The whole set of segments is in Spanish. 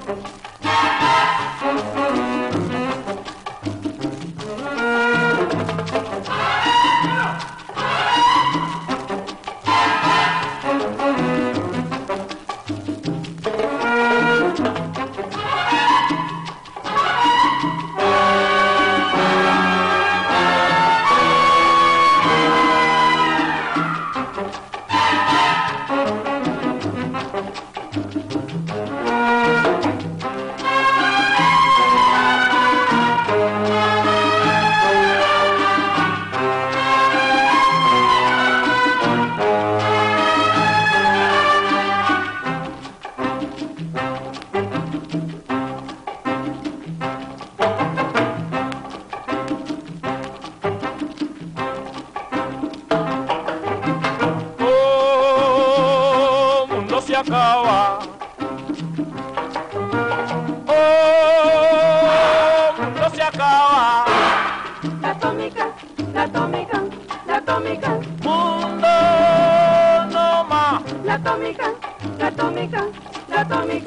Se acaba. Oh, mundo se acaba. La atómica, la atómica, la atómica. Mundo no más. La atómica, la atómica, la atómica.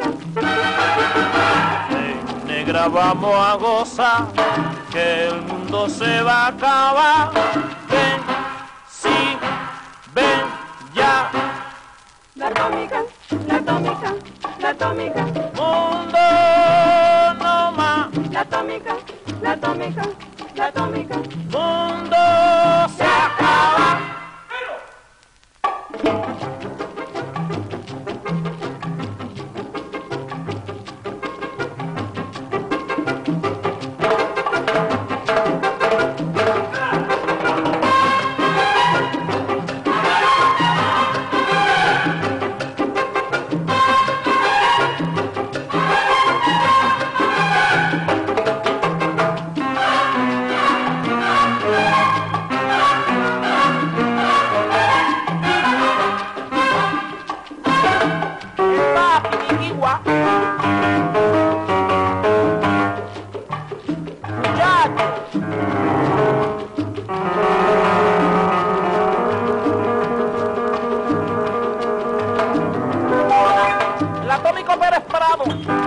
Hey, negra, vamos a gozar, que el mundo se va a acabar. Ven, sí, ven, ya. La atómica, la atómica, la atómica. Mundo no más. La atómica, la atómica, la atómica. Mundo se acaba. El Atómico Pérez Prado.